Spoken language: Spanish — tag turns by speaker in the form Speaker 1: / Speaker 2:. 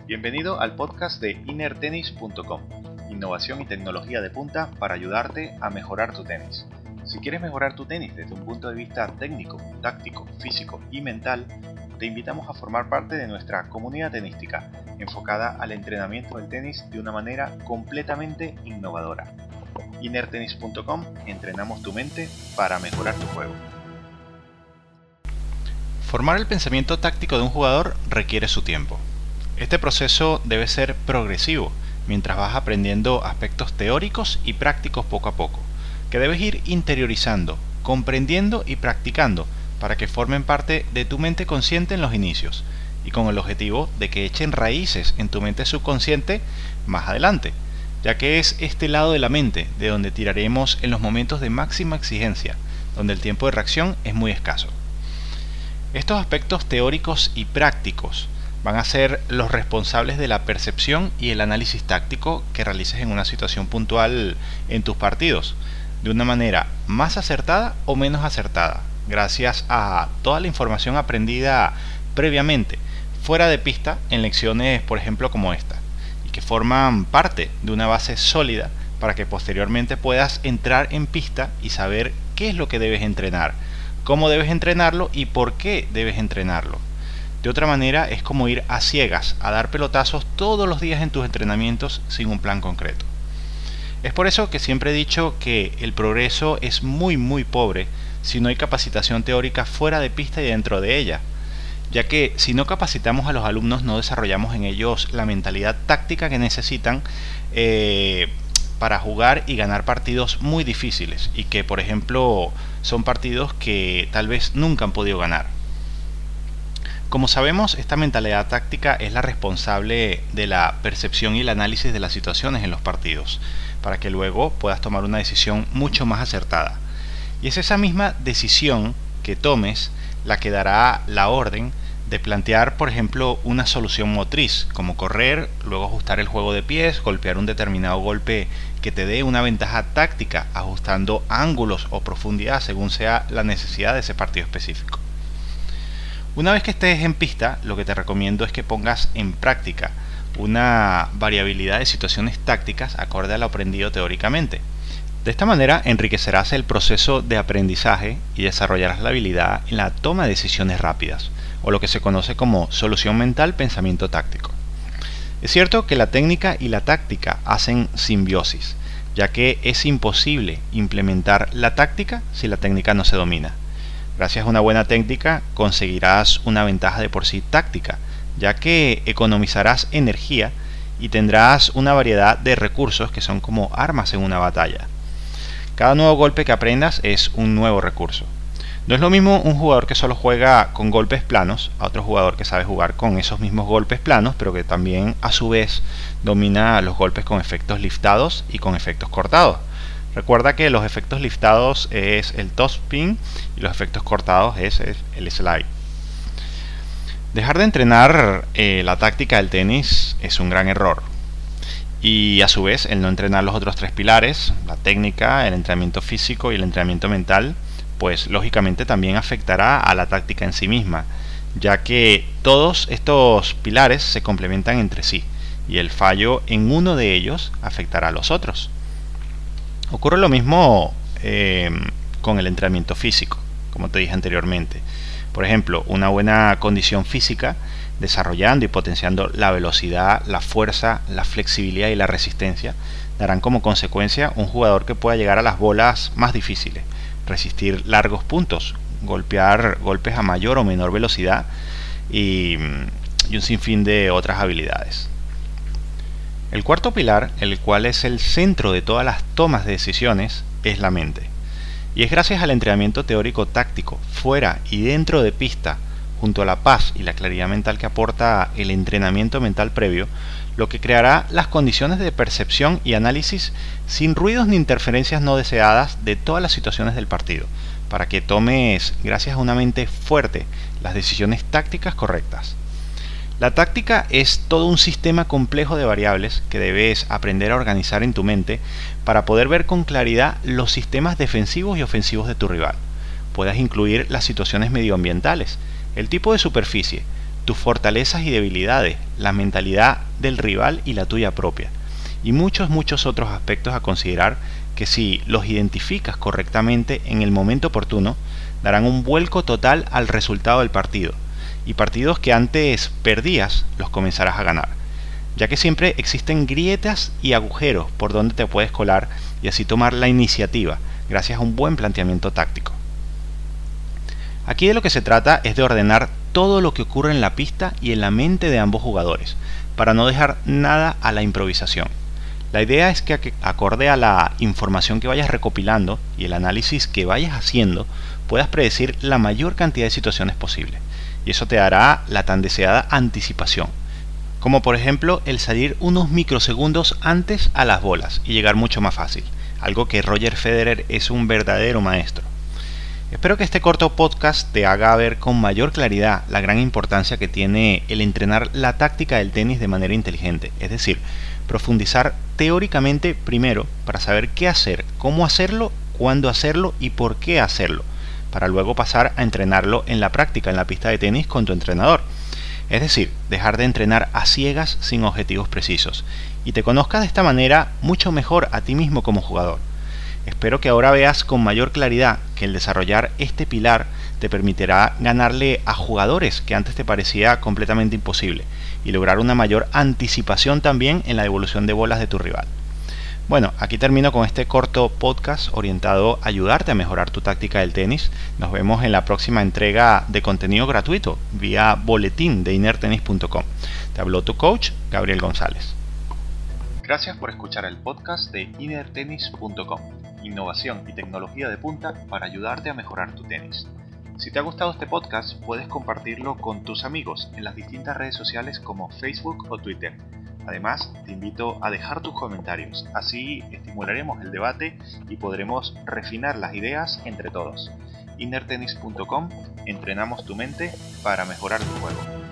Speaker 1: Bienvenido al podcast de innertennis.com, innovación y tecnología de punta para ayudarte a mejorar tu tenis. Si quieres mejorar tu tenis desde un punto de vista técnico, táctico, físico y mental, te invitamos a formar parte de nuestra comunidad tenística, enfocada al entrenamiento del tenis de una manera completamente innovadora. Innertennis.com, entrenamos tu mente para mejorar tu juego.
Speaker 2: Formar el pensamiento táctico de un jugador requiere su tiempo. Este proceso debe ser progresivo, mientras vas aprendiendo aspectos teóricos y prácticos poco a poco, que debes ir interiorizando, comprendiendo y practicando para que formen parte de tu mente consciente en los inicios, y con el objetivo de que echen raíces en tu mente subconsciente más adelante, ya que es este lado de la mente de donde tiraremos en los momentos de máxima exigencia, donde el tiempo de reacción es muy escaso. Estos aspectos teóricos y prácticos van a ser los responsables de la percepción y el análisis táctico que realices en una situación puntual en tus partidos, de una manera más acertada o menos acertada, gracias a toda la información aprendida previamente, fuera de pista, en lecciones, por ejemplo, como esta, y que forman parte de una base sólida para que posteriormente puedas entrar en pista y saber qué es lo que debes entrenar, cómo debes entrenarlo y por qué debes entrenarlo. De otra manera es como ir a ciegas, a dar pelotazos todos los días en tus entrenamientos sin un plan concreto. Es por eso que siempre he dicho que el progreso es muy pobre si no hay capacitación teórica fuera de pista y dentro de ella, ya que si no capacitamos a los alumnos no desarrollamos en ellos la mentalidad táctica que necesitan para jugar y ganar partidos muy difíciles y que, por ejemplo, son partidos que tal vez nunca han podido ganar. Como sabemos, esta mentalidad táctica es la responsable de la percepción y el análisis de las situaciones en los partidos, para que luego puedas tomar una decisión mucho más acertada. Y es esa misma decisión que tomes la que dará la orden de plantear, por ejemplo, una solución motriz, como correr, luego ajustar el juego de pies, golpear un determinado golpe que te dé una ventaja táctica, ajustando ángulos o profundidad según sea la necesidad de ese partido específico. Una vez que estés en pista, lo que te recomiendo es que pongas en práctica una variabilidad de situaciones tácticas acorde a lo aprendido teóricamente. De esta manera enriquecerás el proceso de aprendizaje y desarrollarás la habilidad en la toma de decisiones rápidas, o lo que se conoce como solución mental, pensamiento táctico. Es cierto que la técnica y la táctica hacen simbiosis, ya que es imposible implementar la táctica si la técnica no se domina. Gracias a una buena técnica conseguirás una ventaja de por sí táctica, ya que economizarás energía y tendrás una variedad de recursos que son como armas en una batalla. Cada nuevo golpe que aprendas es un nuevo recurso. No es lo mismo un jugador que solo juega con golpes planos a otro jugador que sabe jugar con esos mismos golpes planos, pero que también a su vez domina los golpes con efectos liftados y con efectos cortados. Recuerda que los efectos liftados es el topspin y los efectos cortados es el slide. Dejar de entrenar la táctica del tenis es un gran error. Y a su vez el no entrenar los otros tres pilares, la técnica, el entrenamiento físico y el entrenamiento mental, pues lógicamente también afectará a la táctica en sí misma, ya que todos estos pilares se complementan entre sí y el fallo en uno de ellos afectará a los otros. Ocurre lo mismo con el entrenamiento físico, como te dije anteriormente. Por ejemplo, una buena condición física, desarrollando y potenciando la velocidad, la fuerza, la flexibilidad y la resistencia, darán como consecuencia un jugador que pueda llegar a las bolas más difíciles, resistir largos puntos, golpear golpes a mayor o menor velocidad y un sinfín de otras habilidades. El cuarto pilar, el cual es el centro de todas las tomas de decisiones, es la mente. Y es gracias al entrenamiento teórico táctico, fuera y dentro de pista, junto a la paz y la claridad mental que aporta el entrenamiento mental previo, lo que creará las condiciones de percepción y análisis sin ruidos ni interferencias no deseadas de todas las situaciones del partido, para que tomes, gracias a una mente fuerte, las decisiones tácticas correctas. La táctica es todo un sistema complejo de variables que debes aprender a organizar en tu mente para poder ver con claridad los sistemas defensivos y ofensivos de tu rival. Puedes incluir las situaciones medioambientales, el tipo de superficie, tus fortalezas y debilidades, la mentalidad del rival y la tuya propia, y muchos otros aspectos a considerar que si los identificas correctamente en el momento oportuno, darán un vuelco total al resultado del partido, y partidos que antes perdías los comenzarás a ganar, ya que siempre existen grietas y agujeros por donde te puedes colar y así tomar la iniciativa gracias a un buen planteamiento táctico. Aquí de lo que se trata es de ordenar todo lo que ocurre en la pista y en la mente de ambos jugadores, para no dejar nada a la improvisación. La idea es que acorde a la información que vayas recopilando y el análisis que vayas haciendo, puedas predecir la mayor cantidad de situaciones posible, y eso te dará la tan deseada anticipación, como por ejemplo el salir unos microsegundos antes a las bolas y llegar mucho más fácil, algo que Roger Federer es un verdadero maestro. Espero que este corto podcast te haga ver con mayor claridad la gran importancia que tiene el entrenar la táctica del tenis de manera inteligente, es decir, profundizar teóricamente primero para saber qué hacer, cómo hacerlo, cuándo hacerlo y por qué hacerlo, para luego pasar a entrenarlo en la práctica en la pista de tenis con tu entrenador. Es decir, dejar de entrenar a ciegas sin objetivos precisos, y te conozcas de esta manera mucho mejor a ti mismo como jugador. Espero que ahora veas con mayor claridad que el desarrollar este pilar te permitirá ganarle a jugadores que antes te parecía completamente imposible y lograr una mayor anticipación también en la devolución de bolas de tu rival. Bueno, aquí termino con este corto podcast orientado a ayudarte a mejorar tu táctica del tenis. Nos vemos en la próxima entrega de contenido gratuito vía boletín de inertennis.com. Te habló tu coach, Gabriel González.
Speaker 1: Gracias por escuchar el podcast de inertennis.com, innovación y tecnología de punta para ayudarte a mejorar tu tenis. Si te ha gustado este podcast, puedes compartirlo con tus amigos en las distintas redes sociales como Facebook o Twitter. Además, te invito a dejar tus comentarios, así estimularemos el debate y podremos refinar las ideas entre todos. inertennis.com, entrenamos tu mente para mejorar tu juego.